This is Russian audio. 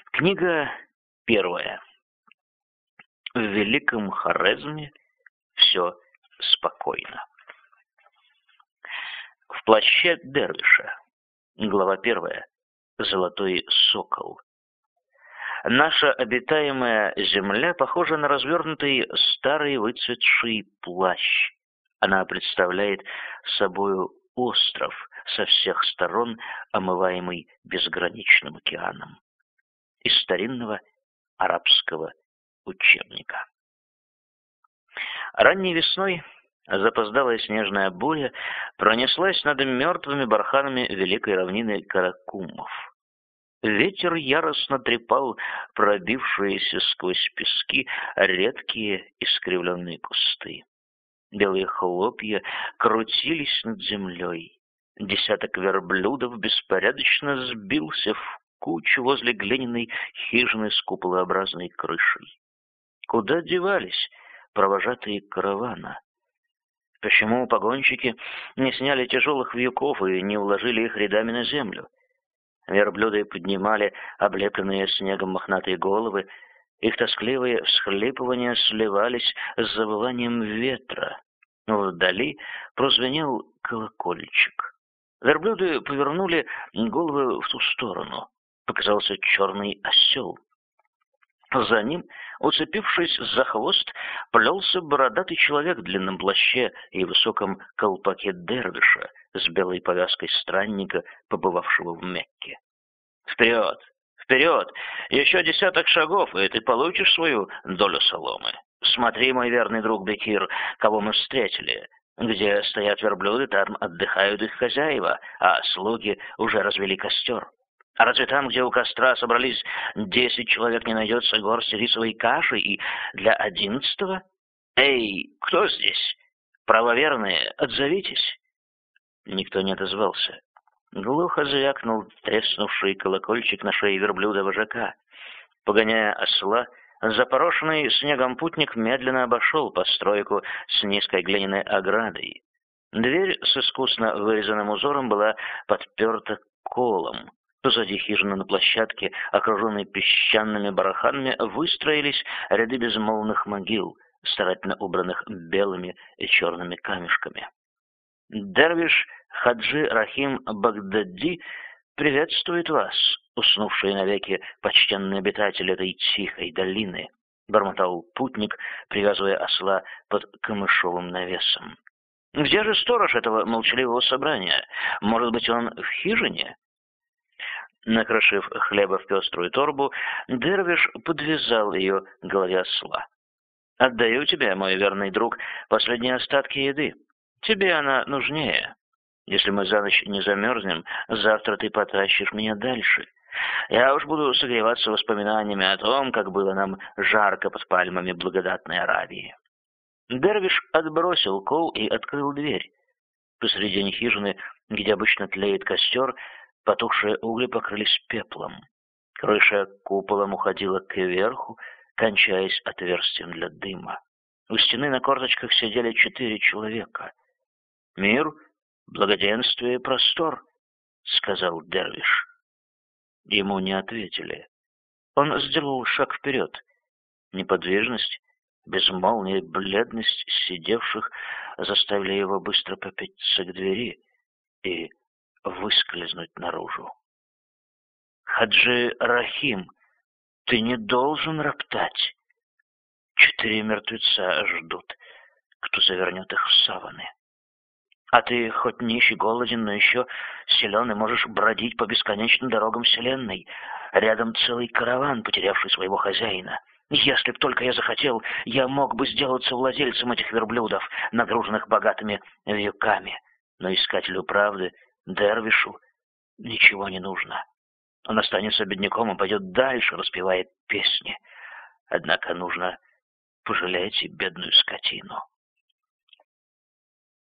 Книга первая. В Великом Хорезме все спокойно. В плаще Дервиша. Глава первая. Золотой сокол. Наша обитаемая земля похожа на развернутый старый выцветший плащ. Она представляет собою остров со всех сторон, омываемый безграничным океаном. Из старинного арабского учебника. Ранней весной запоздалая снежная буря пронеслась над мертвыми барханами великой равнины Каракумов. Ветер яростно трепал пробившиеся сквозь пески редкие искривленные кусты. Белые хлопья крутились над землей. Десяток верблюдов беспорядочно сбился в кучу возле глиняной хижины с куполообразной крышей. Куда девались провожатые каравана? Почему погонщики не сняли тяжелых вьюков и не уложили их рядами на землю? Верблюды поднимали облепленные снегом мохнатые головы, их тоскливые всхлипывания сливались с завыванием ветра. Вдали прозвенел колокольчик. Верблюды повернули головы в ту сторону. Показался черный осел. За ним, уцепившись за хвост, плелся бородатый человек в длинном плаще и высоком колпаке дервиша с белой повязкой странника, побывавшего в Мекке. «Вперед! Вперед! Еще десяток шагов, и ты получишь свою долю соломы. Смотри, мой верный друг Бекир, кого мы встретили. Где стоят верблюды, там отдыхают их хозяева, а слуги уже развели костер. А разве там, где у костра собрались 10 человек, не найдется горсть рисовой каши и для 11-го? Эй, кто здесь? Правоверные, отзовитесь!» Никто не отозвался. Глухо звякнул треснувший колокольчик на шее верблюда-вожака. Погоняя осла, запорошенный снегом путник медленно обошел постройку с низкой глиняной оградой. Дверь с искусно вырезанным узором была подперта колом. Позади хижины на площадке, окруженной песчаными барханами, выстроились ряды безмолвных могил, старательно убранных белыми и черными камешками. Дервиш Хаджи Рахим Багдади приветствует вас, уснувшие навеки почтенные обитатели этой тихой долины, бормотал путник, привязывая осла под камышовым навесом. Где же сторож этого молчаливого собрания? Может быть, он в хижине? Накрошив хлеба в пеструю торбу, Дервиш подвязал ее к голове осла. «Отдаю тебе, мой верный друг, последние остатки еды. Тебе она нужнее. Если мы за ночь не замерзнем, завтра ты потащишь меня дальше. Я уж буду согреваться воспоминаниями о том, как было нам жарко под пальмами благодатной Аравии». Дервиш отбросил кол и открыл дверь. Посредине хижины, где обычно тлеет костер, потухшие угли покрылись пеплом. Крыша куполом уходила кверху, кончаясь отверстием для дыма. У стены на корточках сидели 4 человека. «Мир, благоденствие и простор», — сказал Дервиш. Ему не ответили. Он сделал шаг вперед. Неподвижность, безмолвие и бледность сидевших заставили его быстро попятиться к двери и выскользнуть наружу. «Хаджи Рахим, ты не должен роптать. 4 мертвеца ждут, кто завернет их в саваны. А ты хоть нищий, голоден, но еще силен и можешь бродить по бесконечным дорогам вселенной. Рядом целый караван, потерявший своего хозяина. Если б только я захотел, я мог бы сделаться владельцем этих верблюдов, нагруженных богатыми вьюками. Но искателю правды, Дервишу, ничего не нужно. Он останется бедняком и пойдет дальше, распевая песни. Однако нужно пожалеть и бедную скотину.